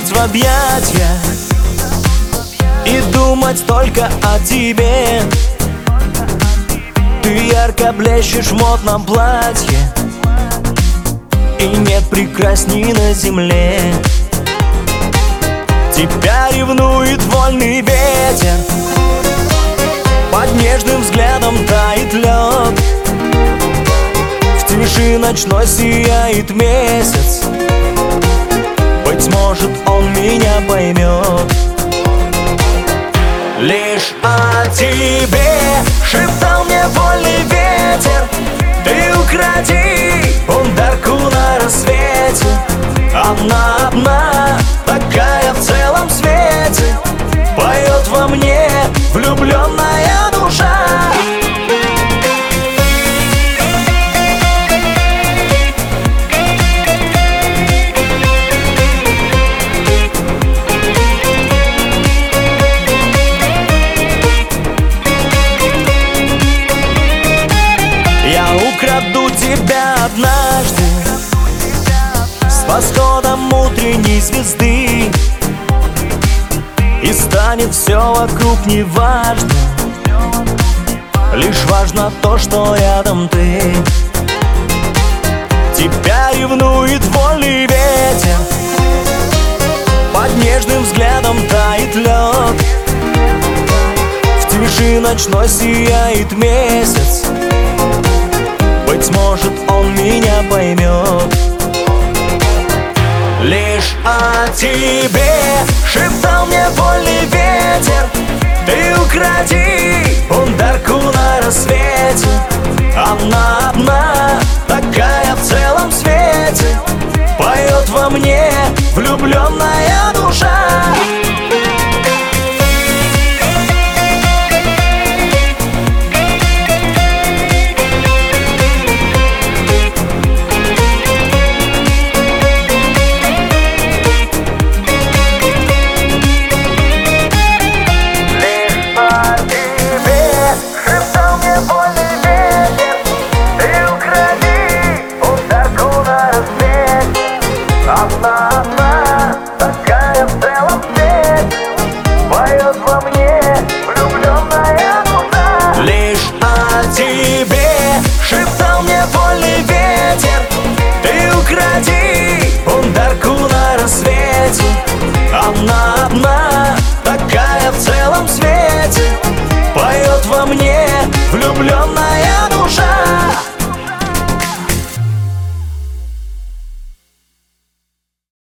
нырнуть в объятия и думать только о тебе. Ты ярко блещешь в модном платье, и нет прекрасней на земле. Тебя ревнует вольный ветер, под нежным взглядом тает лед. В тиши ночной сияет месяц, быть может, он меня поймет. Лишь о тебе шептал мне вольный ветер. Ты укради бунтарку на рассвете. Она одна, такая в целом свете, поет во мне влюбленная душа. Я украду тебя однажды с восходом утренней звезды, и станет все вокруг неважно, лишь важно то, что рядом ты. Тебя ревнует вольный ветер, под нежным взглядом тает лед. В тиши ночной сияет месяц, быть может, он меня поймет. Лишь о тебе шептал мне вольный ветер. Ты укради бунтарку на рассвете. Она одна, такая в целом свете, поет во мне влюбленная душа. Одна, такая в целом свете, поет во мне влюбленная душа. Лишь о тебе шептал мне вольный ветер. Ты укради бунтарку на рассвете. Она одна, такая в целом свете, поет во мне влюбленная